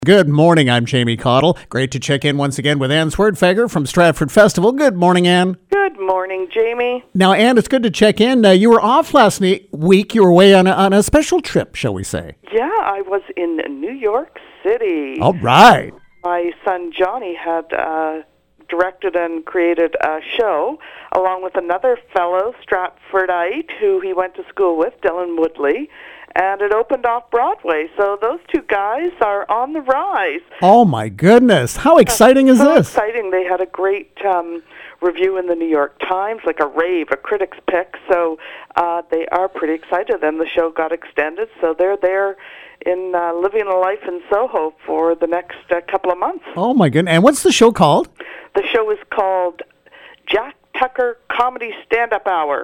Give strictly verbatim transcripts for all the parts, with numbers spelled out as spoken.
Good morning, I'm Jamie Cottle. Great to check in once again with Ann Swerdfager from Stratford Festival. Good morning, Ann. Good morning, Jamie. Now, Ann, it's good to check in. Uh, you were off last ne- week. You were away on a, on a special trip, shall we say. Yeah, I was in New York City. All right. My son Johnny had uh, directed and created a show along with another fellow Stratfordite who he went to school with, Dylan Woodley. And it opened off Broadway, so those two guys are on the rise. Oh, my goodness. How exciting is so this? exciting. They had a great um, review in the New York Times, like a rave, a critic's pick, so uh, they are pretty excited. And the show got extended, so they're there in uh, living a life in Soho for the next uh, couple of months. Oh, my goodness. And what's the show called? The show is called Jack Tucker Comedy Stand-Up Hour.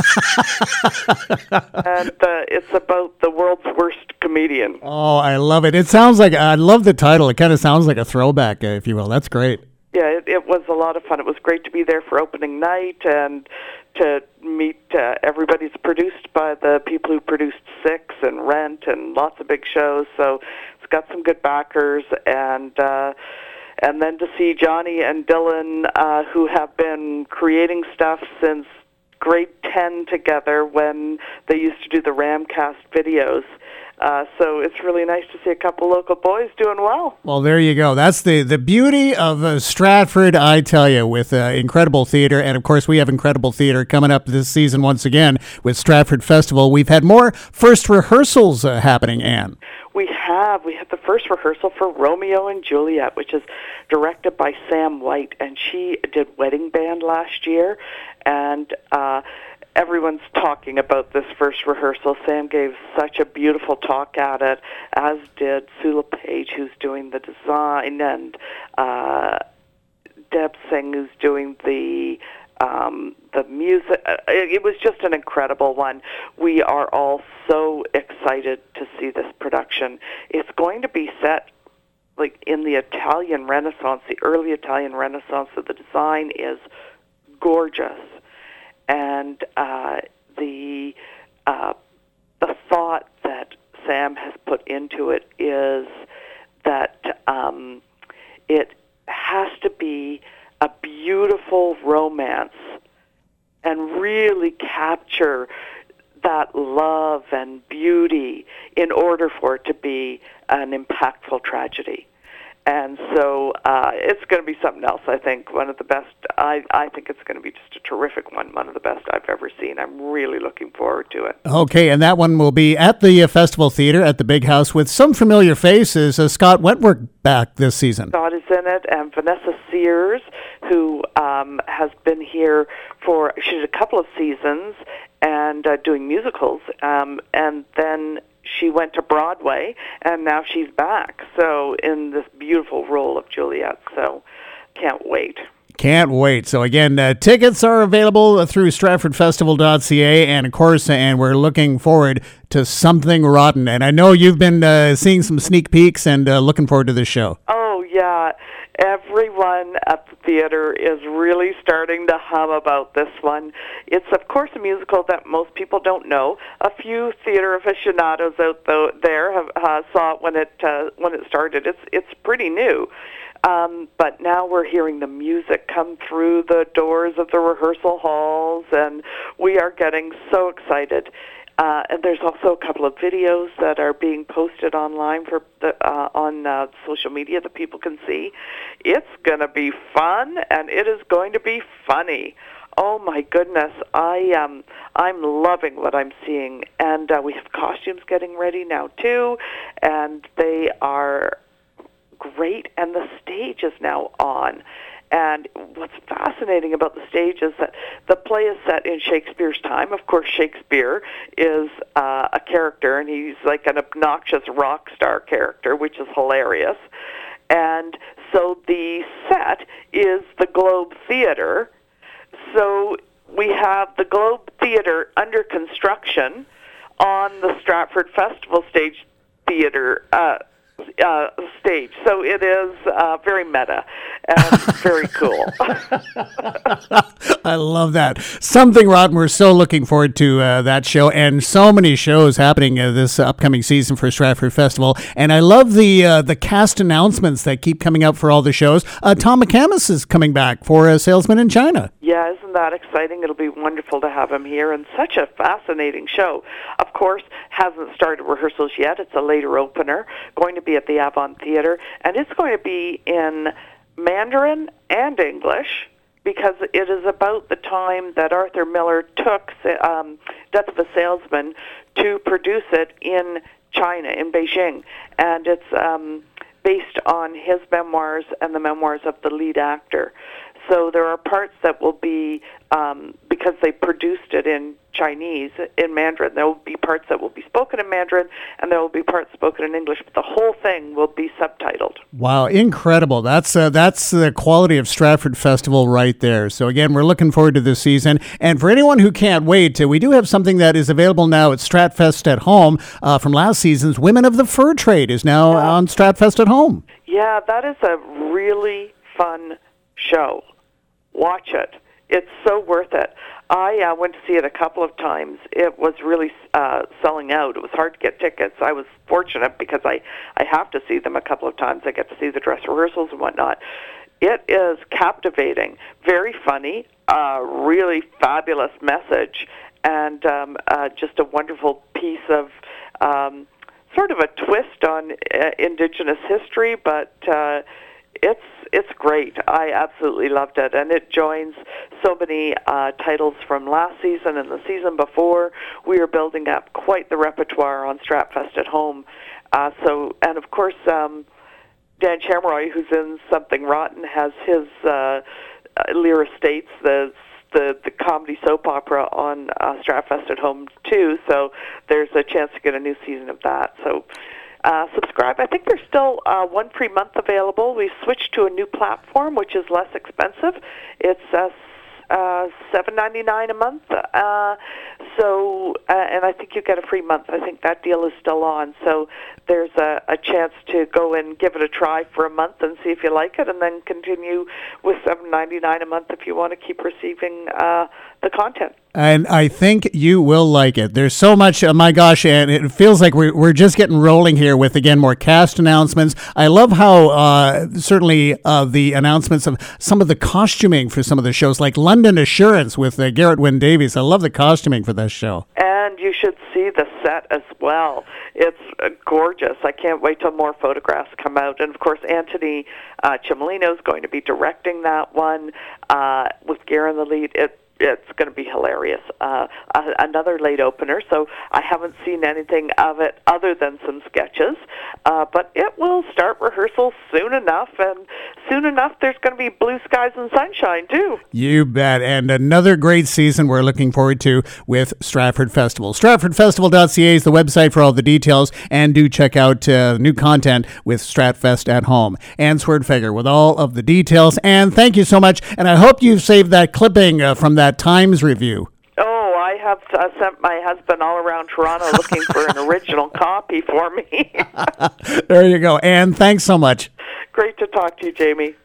And uh, it's about the world's worst comedian. Oh, I love it. It sounds like, I love the title. It kind of sounds like a throwback, uh, if you will. That's great. Yeah, it, it was a lot of fun. It was great to be there for opening night and to meet uh, everybody's produced by the people who produced Six and Rent and lots of big shows. So it's got some good backers, and uh, and then to see Johnny and Dylan, uh, who have been creating stuff since grade ten together when they used to do the Ramcast videos. Uh, so it's really nice to see a couple local boys doing well. Well, there you go. That's the, the beauty of uh, Stratford, I tell you, with uh, incredible theater. And, of course, we have incredible theater coming up this season once again with Stratford Festival. We've had more first rehearsals uh, happening, Ann. We have. We had the first rehearsal for Romeo and Juliet, which is directed by Sam White. And she did Wedding Band last year. And uh everyone's talking about this first rehearsal. Sam gave such a beautiful talk at it, as did Sula Page, who's doing the design, and uh, Deb Singh, who's doing the um, the music. It was just an incredible one. We are all so excited to see this production. It's going to be set like in the Italian Renaissance, the early Italian Renaissance, so the design is gorgeous. And uh, the uh, the thought that Sam has put into it is that um, it has to be a beautiful romance and really capture that love and beauty in order for it to be an impactful tragedy. And so uh, it's going to be something else, I think. One of the best, I, I think it's going to be just a terrific one, one of the best I've ever seen. I'm really looking forward to it. Okay, and that one will be at the uh, Festival Theater at the Big House with some familiar faces. Uh, Scott Wentworth back this season. Scott is in it, and Vanessa Sears, who um, has been here for, she did a couple of seasons and uh, doing musicals, um, and then she went to Broadway, and now she's back, so in this beautiful role of Juliet, so can't wait. Can't wait. So again, uh, tickets are available through stratford festival dot c a, and of course, and we're looking forward to Something Rotten, and I know you've been uh, seeing some sneak peeks and uh, looking forward to this show. Oh, yeah. Everyone at the theater is really starting to hum about this one. It's, of course, a musical that most people don't know. A few theater aficionados out there have uh, saw it when it uh, when it started. It's it's pretty new, um, but now we're hearing the music come through the doors of the rehearsal halls, and we are getting so excited. Uh, and there's also a couple of videos that are being posted online for the, uh, on uh, social media that people can see. It's going to be fun, and it is going to be funny. Oh my goodness, I um I'm loving what I'm seeing, and uh, we have costumes getting ready now too, and they are great, and the stage is now on. And what's fascinating about the stage is that the play is set in Shakespeare's time. Of course, Shakespeare is uh, a character, and he's like an obnoxious rock star character, which is hilarious. And so the set is the Globe Theatre. So we have the Globe Theatre under construction on the Stratford Festival stage theater uh, uh, stage. So it is uh, very meta. and very cool. I love that. Something Rotten. We're so looking forward to uh, that show, and so many shows happening uh, this upcoming season for Stratford Festival. And I love the uh, the cast announcements that keep coming out for all the shows. Uh, Tom McCamus is coming back for a Salesman in China. Yeah, isn't that exciting? It'll be wonderful to have him here, and such a fascinating show. Of course, hasn't started rehearsals yet. It's a later opener, going to be at the Avon Theatre, and it's going to be in Mandarin and English, because it is about the time that Arthur Miller took um, Death of a Salesman to produce it in China, in Beijing. And it's um, based on his memoirs and the memoirs of the lead actor. So there are parts that will be, um, because they produced it in Chinese, in Mandarin, there will be parts that will be spoken in Mandarin, and there will be parts spoken in English, but the whole thing will be subtitled. Wow, incredible. That's uh, that's the quality of Stratford Festival right there. So again, we're looking forward to this season. And for anyone who can't wait, uh, we do have something that is available now at Stratfest at Home uh, from last season's Women of the Fur Trade is now yeah. on Stratfest at Home. Yeah, that is a really fun show. Watch it. It's so worth it. I uh, went to see it a couple of times. It was really uh, selling out. It was hard to get tickets. I was fortunate because I, I have to see them a couple of times. I get to see the dress rehearsals and whatnot. It is captivating, very funny, uh, really fabulous message, and um, uh, just a wonderful piece of um, sort of a twist on uh, Indigenous history, but uh, it's it's great. I absolutely loved it, and it joins so many uh, titles from last season and the season before. We are building up quite the repertoire on Stratfest at Home. Uh, so, and of course, um, Dan Chamroy, who's in Something Rotten, has his uh, Lear Estates, the the the comedy soap opera on uh, Stratfest at Home too. So there's a chance to get a new season of that. So. Uh, subscribe. I think there's still uh, one free month available. We switched to a new platform, which is less expensive. It's uh, uh, seven ninety-nine a month. Uh, so, uh, and I think you get a free month. I think that deal is still on. So there's a, a chance to go and give it a try for a month and see if you like it, and then continue with seven ninety-nine a month if you want to keep receiving uh, the content. And I think you will like it. There's so much, oh my gosh, and it feels like we're, we're just getting rolling here with, again, more cast announcements. I love how, uh, certainly, uh, the announcements of some of the costuming for some of the shows, like London Assurance with uh, Garrett Wynn Davies. I love the costuming for this show. And you should see the set as well. It's uh, gorgeous. I can't wait till more photographs come out. And, of course, Anthony uh, Cimolino is going to be directing that one uh, with Gare in the lead. It It's going to be hilarious. Uh, another late opener, so I haven't seen anything of it other than some sketches. Uh, but it will start rehearsals soon enough, and soon enough there's going to be blue skies and sunshine, too. You bet. And another great season we're looking forward to with Stratford Festival. Stratford Festival dot C A is the website for all the details, and do check out uh, new content with Stratfest at Home. Ann Swerdfager with all of the details. And thank you so much, and I hope you've saved that clipping uh, from that Times review. Oh, I have uh, sent my husband all around Toronto looking for an original copy for me. There you go. Ann, thanks so much. Great to talk to you, Jamie.